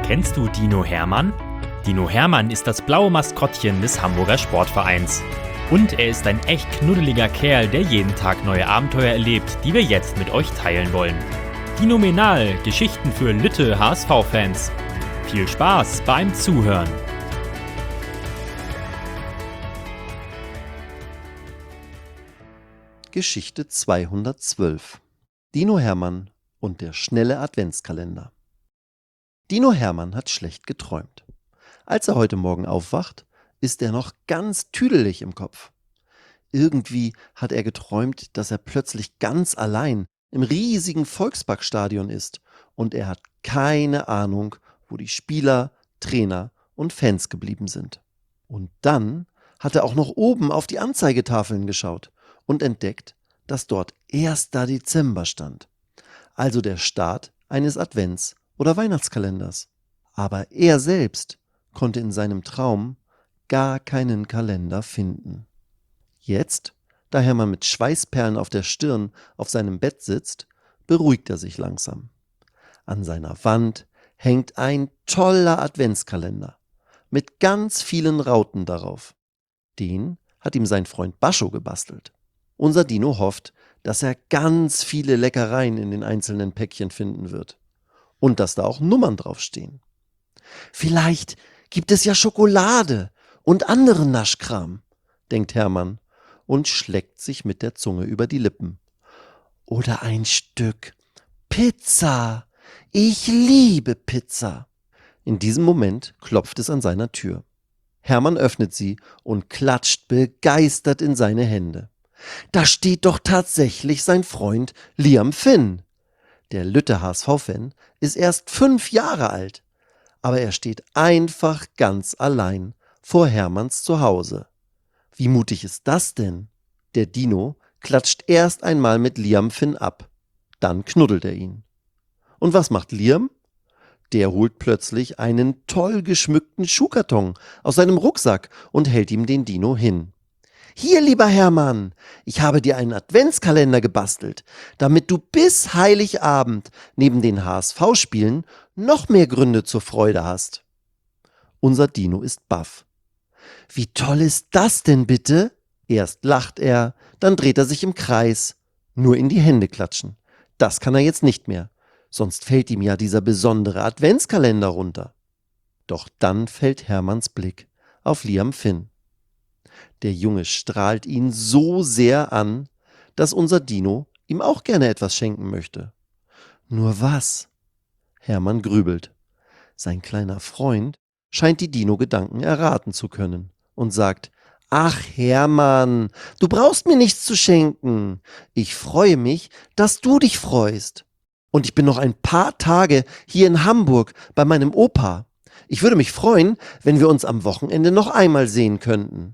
Kennst du Dino Hermann? Dino Hermann ist das blaue Maskottchen des Hamburger Sportvereins. Und er ist ein echt knuddeliger Kerl, der jeden Tag neue Abenteuer erlebt, die wir jetzt mit euch teilen wollen. Dinomenal, Geschichten für Lütte HSV-Fans. Viel Spaß beim Zuhören. Geschichte 212. Dino Hermann und der schnelle Adventskalender. Dino Hermann hat schlecht geträumt. Als er heute Morgen aufwacht, ist er noch ganz tüdelig im Kopf. Irgendwie hat er geträumt, dass er plötzlich ganz allein im riesigen Volksparkstadion ist und er hat keine Ahnung, wo die Spieler, Trainer und Fans geblieben sind. Und dann hat er auch noch oben auf die Anzeigetafeln geschaut und entdeckt, dass dort 1. Dezember stand, also der Start eines Advents- oder Weihnachtskalenders. Aber er selbst konnte in seinem Traum gar keinen Kalender finden. Jetzt, da Hermann mit Schweißperlen auf der Stirn auf seinem Bett sitzt, beruhigt er sich langsam. An seiner Wand hängt ein toller Adventskalender mit ganz vielen Rauten darauf. Den hat ihm sein Freund Bascho gebastelt. Unser Dino hofft, dass er ganz viele Leckereien in den einzelnen Päckchen finden wird. Und dass da auch Nummern draufstehen. Vielleicht gibt es ja Schokolade und anderen Naschkram, denkt Hermann und schleckt sich mit der Zunge über die Lippen. Oder ein Stück Pizza. Ich liebe Pizza. In diesem Moment klopft es an seiner Tür. Hermann öffnet sie und klatscht begeistert in seine Hände. Da steht doch tatsächlich sein Freund Liam Finn. Der Lütte HSV-Fan ist erst 5 Jahre alt, aber er steht einfach ganz allein vor Hermanns Zuhause. Wie mutig ist das denn? Der Dino klatscht erst einmal mit Liam Finn ab, dann knuddelt er ihn. Und was macht Liam? Der holt plötzlich einen toll geschmückten Schuhkarton aus seinem Rucksack und hält ihm den Dino hin. Hier, lieber Hermann, ich habe dir einen Adventskalender gebastelt, damit du bis Heiligabend neben den HSV-Spielen noch mehr Gründe zur Freude hast. Unser Dino ist baff. Wie toll ist das denn bitte? Erst lacht er, dann dreht er sich im Kreis. Nur in die Hände klatschen. Das kann er jetzt nicht mehr, sonst fällt ihm ja dieser besondere Adventskalender runter. Doch dann fällt Hermanns Blick auf Liam Finn. Der Junge strahlt ihn so sehr an, dass unser Dino ihm auch gerne etwas schenken möchte. Nur was? Hermann grübelt. Sein kleiner Freund scheint die Dino-Gedanken erraten zu können und sagt, ach Hermann, du brauchst mir nichts zu schenken. Ich freue mich, dass du dich freust. Und ich bin noch ein paar Tage hier in Hamburg bei meinem Opa. Ich würde mich freuen, wenn wir uns am Wochenende noch einmal sehen könnten.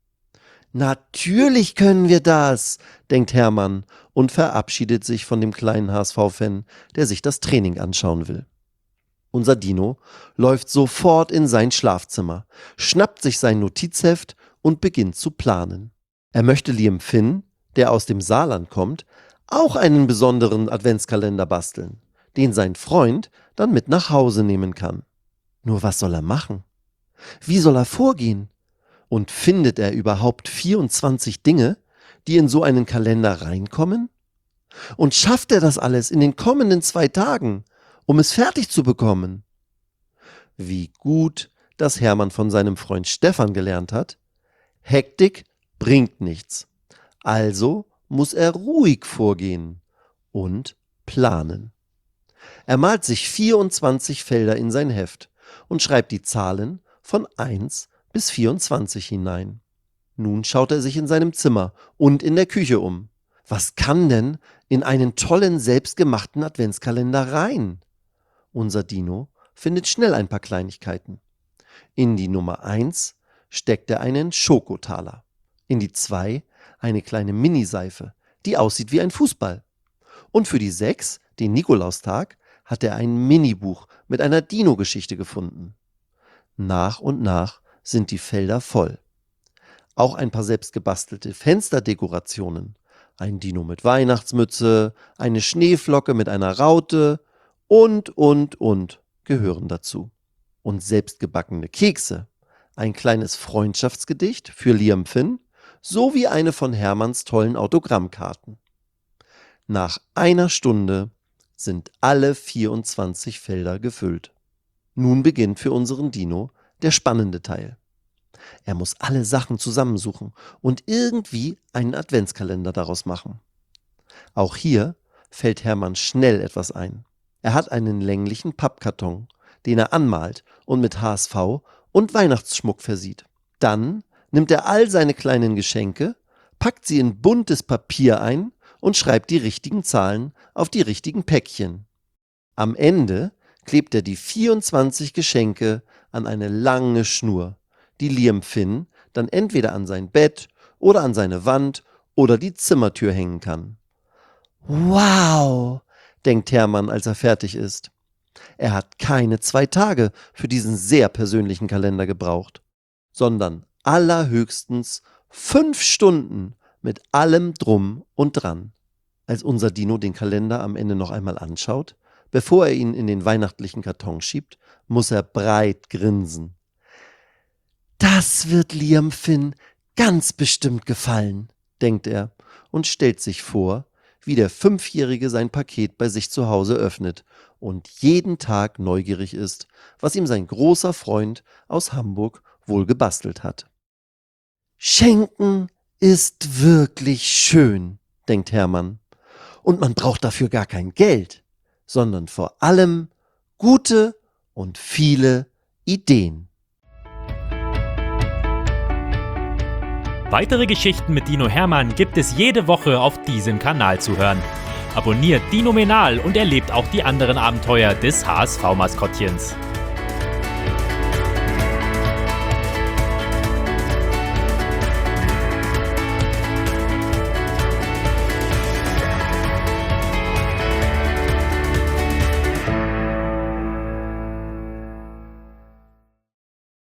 Natürlich können wir das, denkt Hermann und verabschiedet sich von dem kleinen HSV-Fan, der sich das Training anschauen will. Unser Dino läuft sofort in sein Schlafzimmer, schnappt sich sein Notizheft und beginnt zu planen. Er möchte Liam Finn, der aus dem Saarland kommt, auch einen besonderen Adventskalender basteln, den sein Freund dann mit nach Hause nehmen kann. Nur was soll er machen? Wie soll er vorgehen? Und findet er überhaupt 24 Dinge, die in so einen Kalender reinkommen? Und schafft er das alles in den kommenden 2 Tagen, um es fertig zu bekommen? Wie gut, dass Hermann von seinem Freund Stefan gelernt hat, Hektik bringt nichts. Also muss er ruhig vorgehen und planen. Er malt sich 24 Felder in sein Heft und schreibt die Zahlen von 1 bis 24 hinein. Nun schaut er sich in seinem Zimmer und in der Küche um. Was kann denn in einen tollen, selbstgemachten Adventskalender rein? Unser Dino findet schnell ein paar Kleinigkeiten. In die Nummer 1 steckt er einen Schokotaler. In die 2 eine kleine Miniseife, die aussieht wie ein Fußball. Und für die 6, den Nikolaustag, hat er ein Minibuch mit einer Dino-Geschichte gefunden. Nach und nach sind die Felder voll. Auch ein paar selbstgebastelte Fensterdekorationen, ein Dino mit Weihnachtsmütze, eine Schneeflocke mit einer Raute und gehören dazu. und selbstgebackene Kekse, ein kleines Freundschaftsgedicht für Liam Finn sowie eine von Hermanns tollen Autogrammkarten. Nach einer Stunde sind alle 24 Felder gefüllt. Nun beginnt für unseren Dino der spannende Teil. Er muss alle Sachen zusammensuchen und irgendwie einen Adventskalender daraus machen. Auch hier fällt Hermann schnell etwas ein. Er hat einen länglichen Pappkarton, den er anmalt und mit HSV und Weihnachtsschmuck versieht. Dann nimmt er all seine kleinen Geschenke, packt sie in buntes Papier ein und schreibt die richtigen Zahlen auf die richtigen Päckchen. Am Ende klebt er die 24 Geschenke an eine lange Schnur, die Liam Finn dann entweder an sein Bett oder an seine Wand oder die Zimmertür hängen kann. Wow, denkt Hermann, als er fertig ist. Er hat keine 2 Tage für diesen sehr persönlichen Kalender gebraucht, sondern allerhöchstens 5 Stunden mit allem Drum und Dran. Als unser Dino den Kalender am Ende noch einmal anschaut, bevor er ihn in den weihnachtlichen Karton schiebt, muss er breit grinsen. Das wird Liam Finn ganz bestimmt gefallen, denkt er und stellt sich vor, wie der 5-Jährige sein Paket bei sich zu Hause öffnet und jeden Tag neugierig ist, was ihm sein großer Freund aus Hamburg wohl gebastelt hat. Schenken ist wirklich schön, denkt Hermann. Und man braucht dafür gar kein Geld, sondern vor allem gute und viele Ideen. Weitere Geschichten mit Dino Hermann gibt es jede Woche auf diesem Kanal zu hören. Abonniert Dinomenal und erlebt auch die anderen Abenteuer des HSV-Maskottchens.